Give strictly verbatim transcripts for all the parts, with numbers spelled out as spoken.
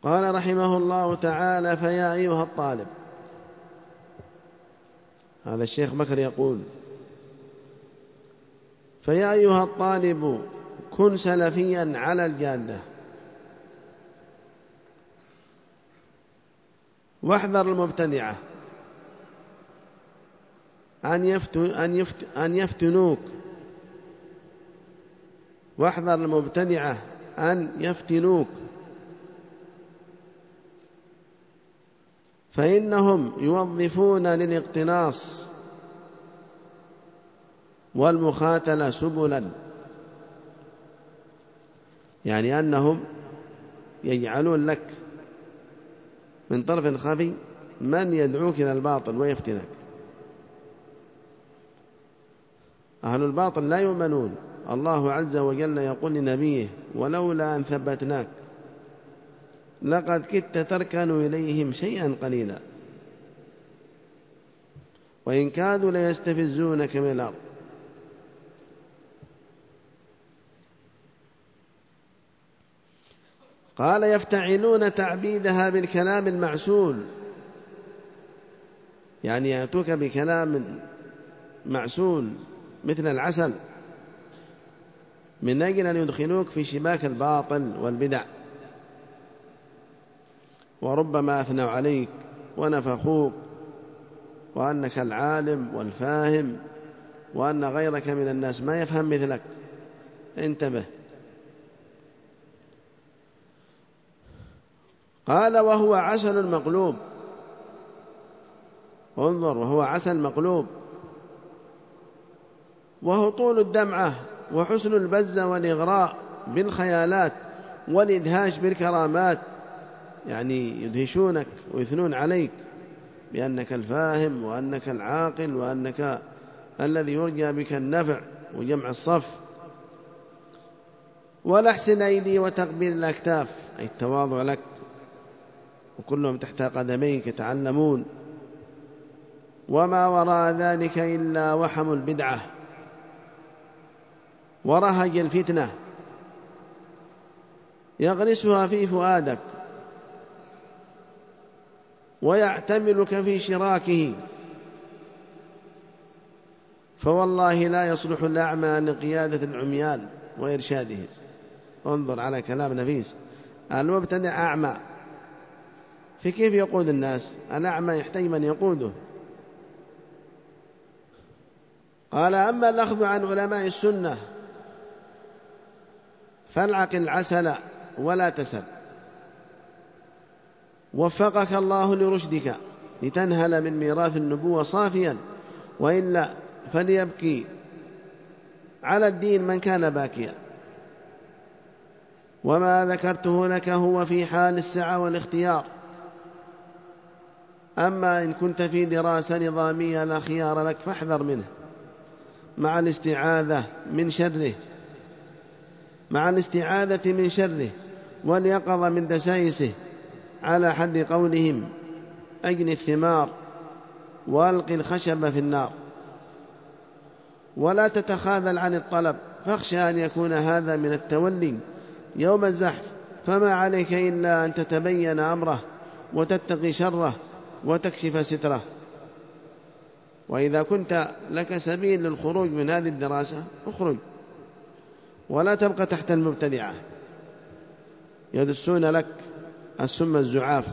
قال رحمه الله تعالى: فيا أيها الطالب، هذا الشيخ بكر يقول: فيا أيها الطالب كن سلفيا على الجادة، واحذر المبتدعة أن, يفتن أن, يفت أن يفتنوك واحذر المبتدعة أن يفتنوك، فإنهم يوظفون للاقتناص والمخاتلة سبلا، يعني أنهم يجعلون لك من طرف خفي من يدعوك إلى الباطل ويفتنك. أهل الباطل لا يؤمنون. الله عز وجل يقول لنبيه: ولولا أن ثبتناك لقد كدت تركن إليهم شيئا قليلا وإن كادوا ليستفزونك من الأرض. قال: يفتعلون تعبيدها بالكلام المعسول، يعني يأتوك بكلام معسول مثل العسل من أجل أن يدخلوك في شباك الباطل والبدع، وربما أثنوا عليك ونفخوك وأنك العالم والفاهم وأن غيرك من الناس ما يفهم مثلك. انتبه. قال: وهو عسل مقلوب. انظر، وهو عسل مقلوب، وهو طول الدمعة وحسن البزة والإغراء بالخيالات والإدهاش بالكرامات، يعني يدهشونك ويثنون عليك بأنك الفاهم وأنك العاقل وأنك الذي يرجى بك النفع وجمع الصف، ولحس الأيدي وتقبيل الأكتاف، أي التواضع لك، وكلهم تحت قدميك يتعلمون، وما وراء ذلك إلا وحم البدعة ورهج الفتنة يغرسها في فؤادك ويعتملك في شراكه، فوالله لا يصلح الأعمى لقيادة العميان وإرشاده. انظر على كلام نفيس. المبتدع أعمى، في كيف يقود الناس؟ الأعمى يحتاج من يقوده. قال: أما الأخذ عن علماء السنة فالعقل العسل ولا تسل، وفقك الله لرشدك لتنهل من ميراث النبوة صافيا، وإلا فليبكي على الدين من كان باكيا. وما ذكرته لك هو في حال السعة والاختيار، أما إن كنت في دراسة نظامية لا خيار لك فاحذر منه، مع الاستعاذة من شره مع الاستعاذة من شره واليقظة من دسائسه، على حد قولهم: أجن الثمار وألق الخشب في النار. ولا تتخاذل عن الطلب، فاخشى أن يكون هذا من التولي يوم الزحف، فما عليك إلا أن تتبين أمره وتتقي شره وتكشف ستره. وإذا كنت لك سبيل للخروج من هذه الدراسة اخرج، ولا تبقى تحت المبتدعة يدسون لك السم الزعاف.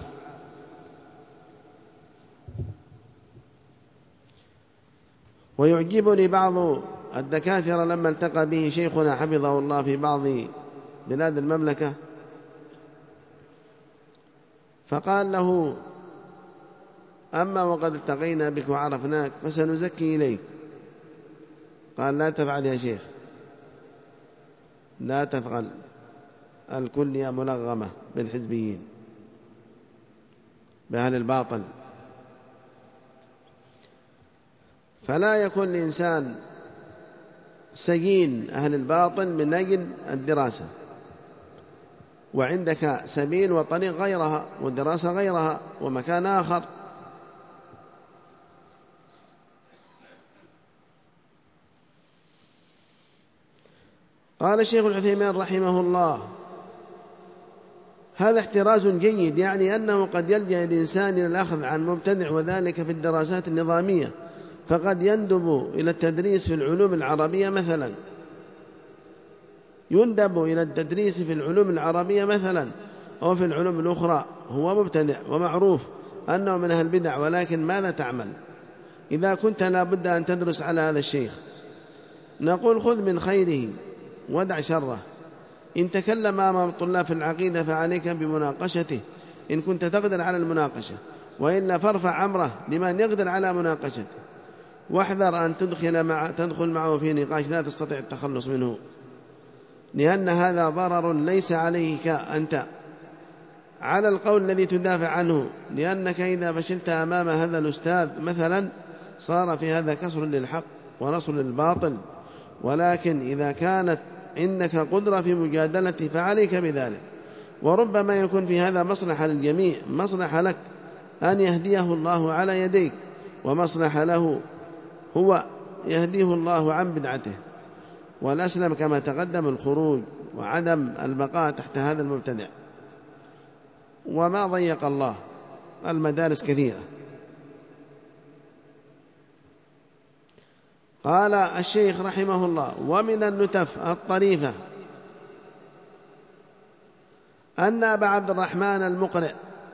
ويعجبني بعض الدكاترة لما التقى به شيخنا حفظه الله في بعض بلاد المملكة، فقال له: أما وقد التقينا بك وعرفناك فسنزكي إليك. قال: لا تفعل يا شيخ، لا تفعل، الكلية ملغمة بالحزبيين بأهل الباطل. فلا يكون الإنسان سجين أهل الباطل من أجل الدراسة، وعندك سبيل وطريق غيرها والدراسة غيرها ومكان آخر. قال الشيخ العثيمين رحمه الله: هذا احتراز جيد، يعني أنه قد يلجأ الإنسان إلى الأخذ عن مبتدع، وذلك في الدراسات النظامية، فقد يندب إلى التدريس في العلوم العربية مثلا يندب إلى التدريس في العلوم العربية مثلا أو في العلوم الأخرى، هو مبتدع ومعروف أنه من أهل البدع، ولكن ماذا تعمل إذا كنت لا بد أن تدرس على هذا الشيخ؟ نقول خذ من خيره ودع شره. إن تكلم أمام الطلاب في العقيدة فعليك بمناقشته إن كنت تقدر على المناقشة، وإلا فارفع أمره لمن يقدر على مناقشته، واحذر أن تدخل, مع تدخل معه في نقاش لا تستطيع التخلص منه، لأن هذا ضرر ليس عليك أنت على القول الذي تدافع عنه، لأنك إذا فشلت أمام هذا الأستاذ مثلا صار في هذا كسر للحق ونصر للباطل. ولكن إذا كانت عندك قدرة في مجادلته فعليك بذلك، وربما يكون في هذا مصلحة للجميع، مصلحة لك أن يهديه الله على يديك، ومصلحة له هو يهديه الله عن بدعته. والأسلم كما تقدم الخروج وعدم البقاء تحت هذا المبتدع. وما ضيق الله، المدارس كثيرة. قال الشيخ رحمه الله: ومن النتف الطريفة أن أبا عبد الرحمن المقرئ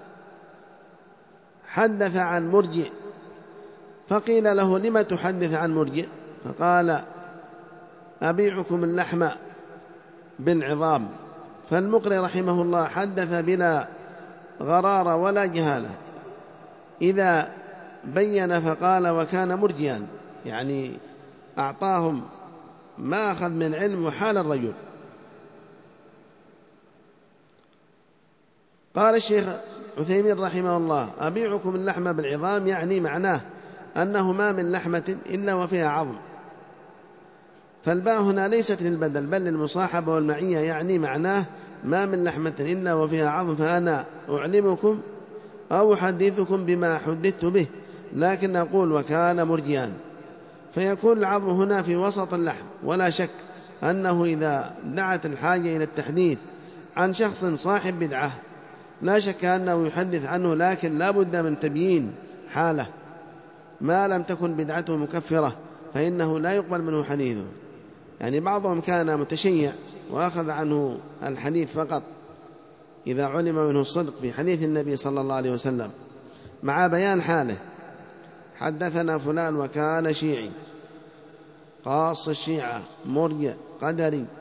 حدث عن مرجئ، فقيل له: لم تحدث عن مرجئ؟ فقال: أبيعكم اللحم بالعظام. فالمقرئ رحمه الله حدث بلا غرار ولا جهالة، إذا بين فقال: وكان مرجئا، يعني أعطاهم ما أخذ من علم وحال الرجل. قال الشيخ عثيمين رحمه الله: أبيعكم اللحم بالعظام، يعني معناه أنه ما من لحمة إلا وفيها عظم، فالباء هنا ليست للبدل بل للمصاحبة والمعية، يعني معناه ما من لحمة إلا وفيها عظم، فأنا أعلمكم أو أحدثكم بما حدثت به، لكن أقول وكان مرجئا، فيكون العظم هنا في وسط اللحم. ولا شك أنه إذا دعت الحاجة إلى التحديث عن شخص صاحب بدعة لا شك أنه يحدث عنه، لكن لا بد من تبيين حاله، ما لم تكن بدعته مكفرة فإنه لا يقبل منه حديثه. يعني بعضهم كان متشيع وأخذ عنه الحديث فقط إذا علم منه الصدق في حديث النبي صلى الله عليه وسلم، مع بيان حاله: حدثنا فلان وكان شيعي، خاص الشيعة، مرجئ، قدري،